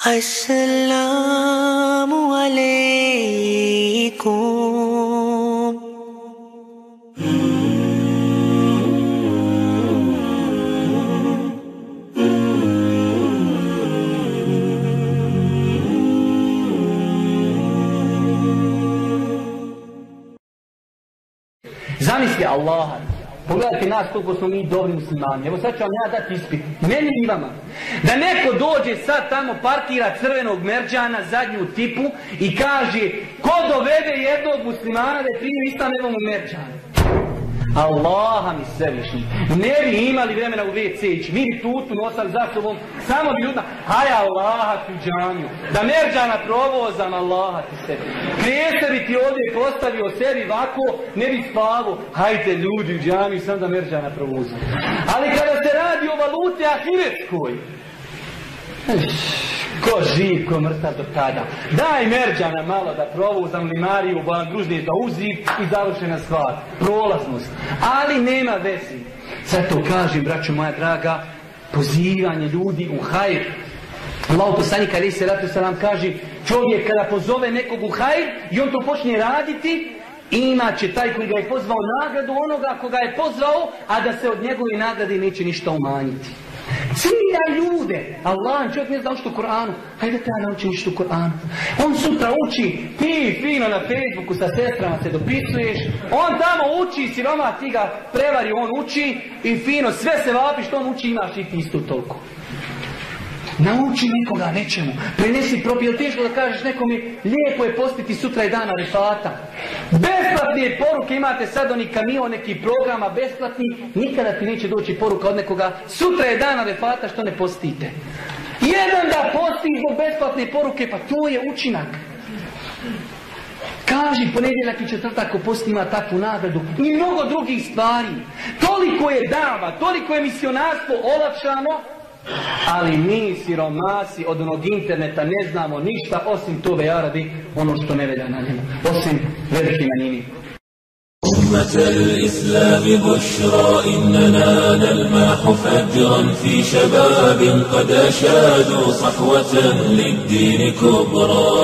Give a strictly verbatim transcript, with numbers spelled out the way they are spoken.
Assalamu alaikum. Zamisli Allaha. Pogledajte nas koliko smo mi dobri muslimani. Evo sad ću vam ja dati ispit. Meni i vama. Da neko dođe sad tamo, parkira crvenog merđana, zadnju tipu i kaže ko dovede jednog muslimana da je primio islam, evo mu merđan. Allaha mi svevišnji. Ne bi imali vremena u ve ce ići. Mi bi tutu nosali za sobom. Samo bi ljudima, haj Allaha ti u džamiju. Da merđana provozam, Allaha ti sebi. Krese bi ti ovdje postavio sebi ovako, ne bi spavo. Hajte ljudi u džamiju, sam da merđana provozam. Ali kada se radi o valuti ahiretskoj, ko živ, ko mrtav do tada. Daj merđana malo da provozam limariju, bolan gružnije da uziv i završena stvar. Prolaznost. Ali nema vezi. Zato kažem, braćo moja draga, pozivanje ljudi u hajr. Allahu poslanik alejhi selatu selam kaže, čovjek kada pozove nekog u hajr i on to počne raditi, imat će taj koji ga je pozvao nagradu onoga koga je pozvao, a da se od njegove nagrade neće ništa umanjiti. Cilja ljude. Allah, čovjek ne zna učiti u Koranu. Hajde te ja naučim učiti u Koranu. On sutra uči, ti fino na Facebooku sa sestrama se dopisuješ. On tamo uči, siroma ti ga prevari, on uči i fino sve se vapi što on uči, imaš i ti isto toliko. Nauči nekoga nečemu. Prenesi propio, teško da kažeš nekome lijepo je postiti sutra i dana Arefata. Besplatne poruke imate sad, oni kamion, neki programa besplatni, nikada ti neće doći poruka od nekoga sutra je dan Arefata, što ne postite. Jedan da posti zbog besplatne poruke, pa to je učinak. Kaži ponedjeljak i četvrtak ko posti ima takvu nagradu i mnogo drugih stvari. Toliko je dava, toliko je misionarstvo olakšano, ali mi siromasi od onog interneta ne znamo ništa osim tove Arabi, ono što ne velja na njemu, osim velike manjini. أمة الإسلام بشرى إننا نلمح فجرا في شباب قد أشادوا صحوة للدين كبرى.